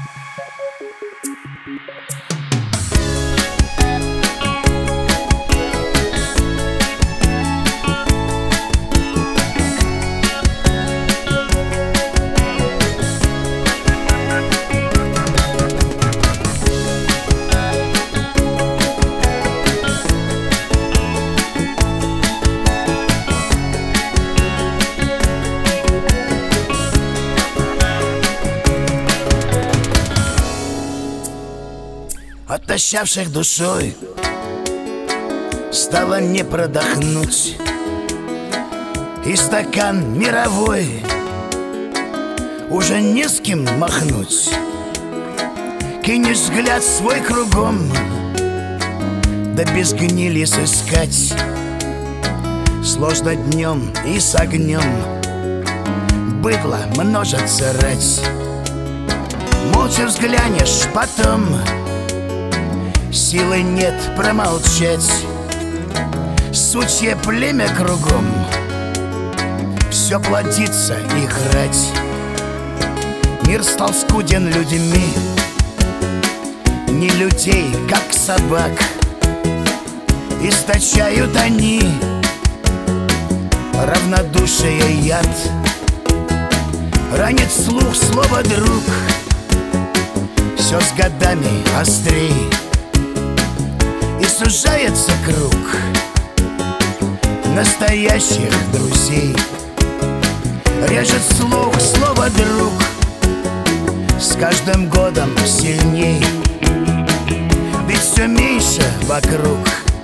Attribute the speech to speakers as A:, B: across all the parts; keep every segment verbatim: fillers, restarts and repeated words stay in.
A: Отощавших душой стало не продохнуть, и стакан мировой уже не с кем махнуть. Кинешь взгляд свой кругом, да без гнили сыскать сложно днем и с огнем. Быдло множится рать. Молча взглянешь потом, силы нет промолчать. Сучье племя кругом, все плодится и грать. Мир стал скуден людьми, не людей, как собак. Источают они равнодушие яд. Ранит слух слово «друг», все с годами острей, и сужается круг настоящих друзей. Режет слух слово «друг», с каждым годом сильней, ведь все меньше вокруг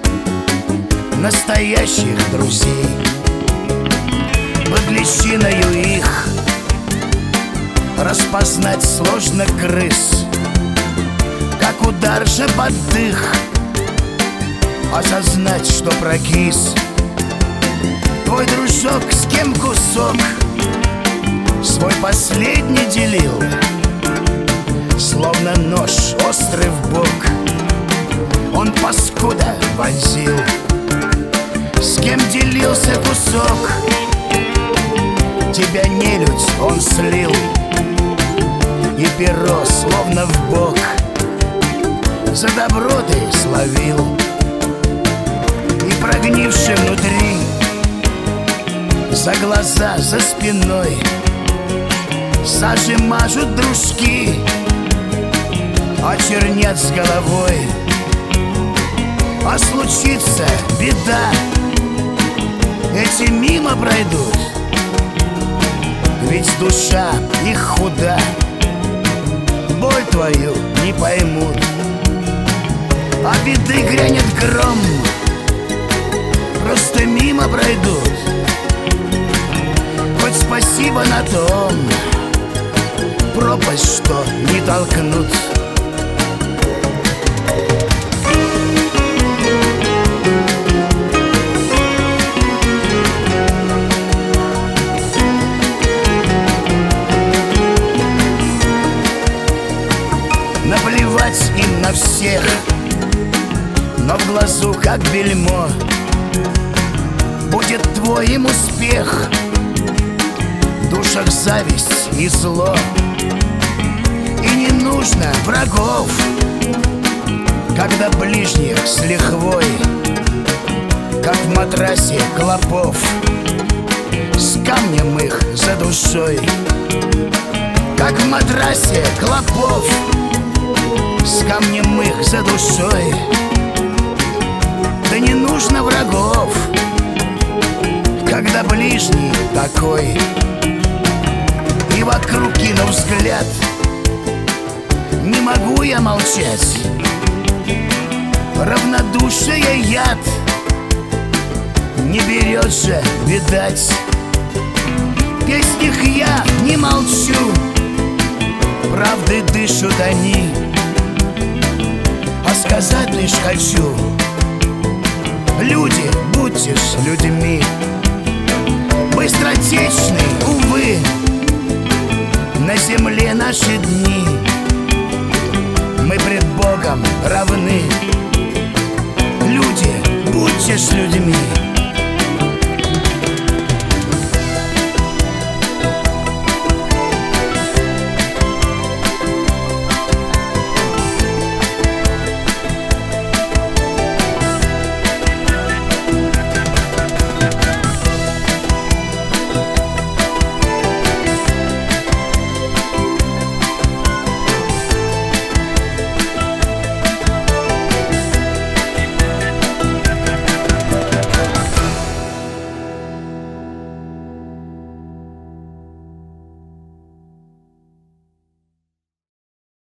A: настоящих друзей. Под личиною их распознать сложно крыс, как удар же под дых, осознать, что прокис. Твой дружок, с кем кусок свой последний делил, словно нож острый в бок он паскуда вонзил. С кем делился кусок, тебя нелюдь он слил, и перо словно в бок за добро ты словил. И прогнивший внутри, за глаза, за спиной сажи мажут дружки, очернят с головой. А случится беда, эти мимо пройдут, ведь душа их худа, боль твою не поймут. А беды грянет гром, просто мимо пройдут, хоть спасибо на том, пропасть что не толкнут. Наплевать им на всех, но в глазу как бельмо будет твой им успех. В душах зависть и зло, и не нужно врагов, когда ближних с лихвой, как в матрасе клопов, с камнем их за душой, как в матрасе клопов, с камнем их за душой. Да не нужно врагов, когда ближний такой. И вокруг кину взгляд, не могу я молчать. Равнодушие яд, не берет же, видать. В песнях я не молчу, правды дышат они. А сказать лишь хочу: люди, будьте ж людьми. Быстротечны, увы, на земле наши дни. Мы пред Богом равны. Люди, будьте ж людьми.